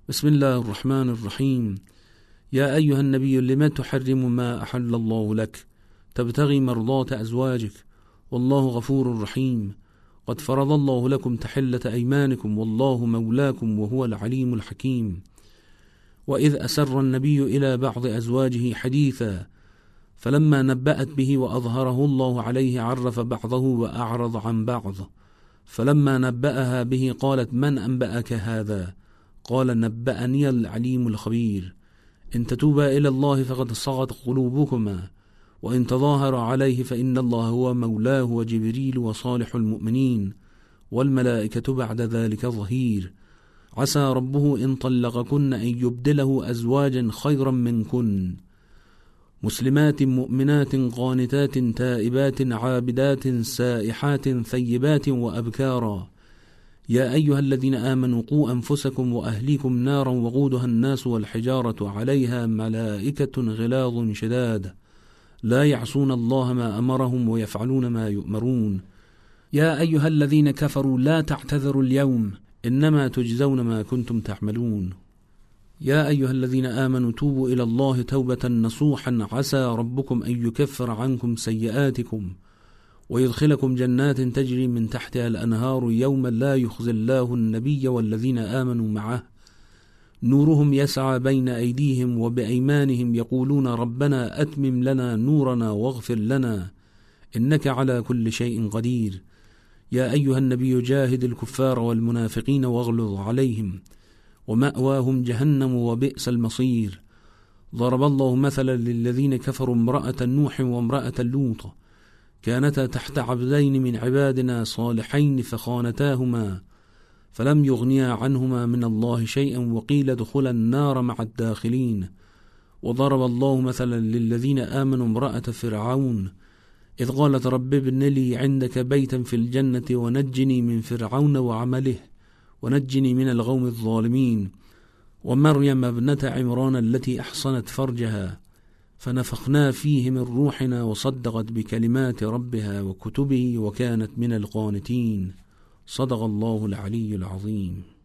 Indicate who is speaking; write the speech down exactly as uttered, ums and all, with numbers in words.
Speaker 1: بسم الله الرحمن الرحيم. يا أيها النبي لما تحرم ما أحل الله لك تبتغي مرضات أزواجك والله غفور رحيم. قد فرض الله لكم تحلة أيمانكم والله مولاكم وهو العليم الحكيم. وإذ أسر النبي إلى بعض أزواجه حديثا فلما نبأت به وأظهره الله عليه عرف بعضه وأعرض عن بعض. فلما نبأها به قالت من أنبأك هذا؟ قال نبأني العليم الخبير. إن تتوبا إلى الله فقد صغت قلوبكما وإن تظاهر عليه فإن الله هو مولاه وجبريل وصالح المؤمنين والملائكة بعد ذلك ظهير. عسى ربه إن طلقكن أن يبدله أزواجا خيرا منكن مسلمات مؤمنات قانتات تائبات عابدات سائحات ثيبات وأبكارا. يا أيها الذين آمنوا قوا أنفسكم وأهليكم نارا وقودها الناس والحجارة عليها ملائكة غلاظ شداد لا يعصون الله ما أمرهم ويفعلون ما يؤمرون. يا أيها الذين كفروا لا تعتذروا اليوم إنما تجزون ما كنتم تعملون. يا أيها الذين آمنوا توبوا إلى الله توبة نصوحا عسى ربكم أن يكفر عنكم سيئاتكم ويدخلكم جنات تجري من تحتها الأنهار يوما لا يخزي الله النبي والذين آمنوا معه نورهم يسعى بين أيديهم وبأيمانهم يقولون ربنا أتمم لنا نورنا واغفر لنا إنك على كل شيء قدير. يا أيها النبي جاهد الكفار والمنافقين واغلظ عليهم ومأواهم جهنم وبئس المصير. ضرب الله مثلا للذين كفروا امرأة نوح وامرأة لوط كانتا تحت عبدين من عبادنا صالحين فخانتاهما فلم يغنيا عنهما من الله شيئا وقيل ادخلا النار مع الداخلين. وضرب الله مثلا للذين آمنوا امرأة فرعون إذ قالت رب ابن لي عندك بيتا في الجنة ونجني من فرعون وعمله ونجني من القوم الظالمين. ومريم ابنة عمران التي أحصنت فرجها فنفخنا فيه من روحنا وصدقت بكلمات ربها وكتبه وكانت من القانتين. صدق الله العلي العظيم.